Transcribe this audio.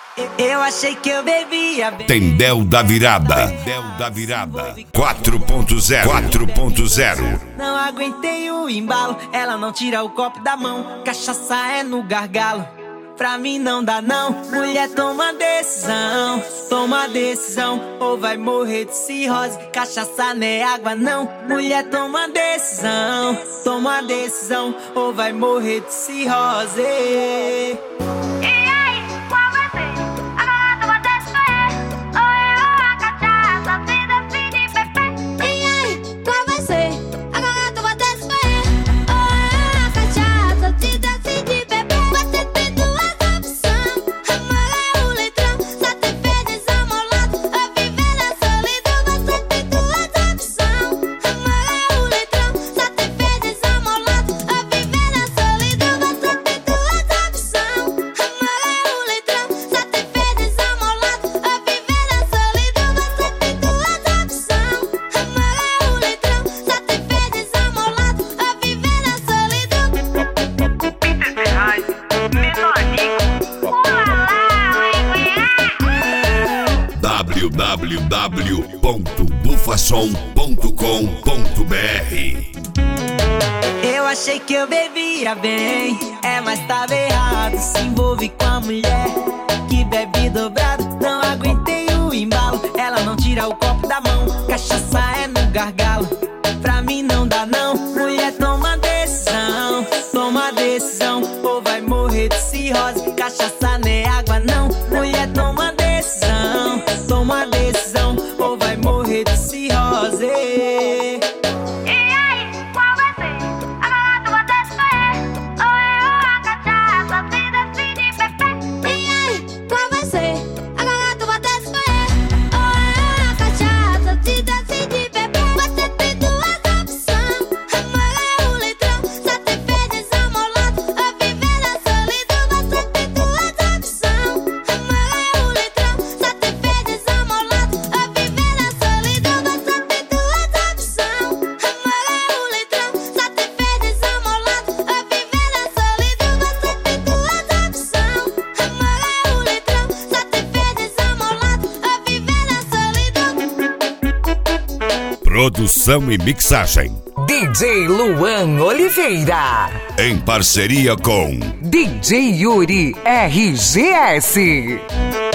Eu achei que eu bebia bem. Tendel da Virada. 4.0. Não aguentei o embalo, ela não tira o copo da mão. Cachaça é no gargalo, pra mim não dá não. Mulher, toma decisão, ou vai morrer de cirrose. Cachaça não é água não. Mulher, toma decisão, ou vai morrer de cirrose. www.bufasom.com.br. Eu achei que eu bebia bem, mas tava errado. Se envolve com a mulher que bebe dobrado. Não aguentei o embalo, ela não tira o copo da mão. Cachaça é no gargalo, pra mim não dá não. Mulher, toma decisão, ou vai morrer de cirrose. Cachaça não é água não. Mulher, toma decisão, ou vai morrer de cirrose. Produção e mixagem DJ Luan Oliveira, em parceria com DJ Yuri RGS.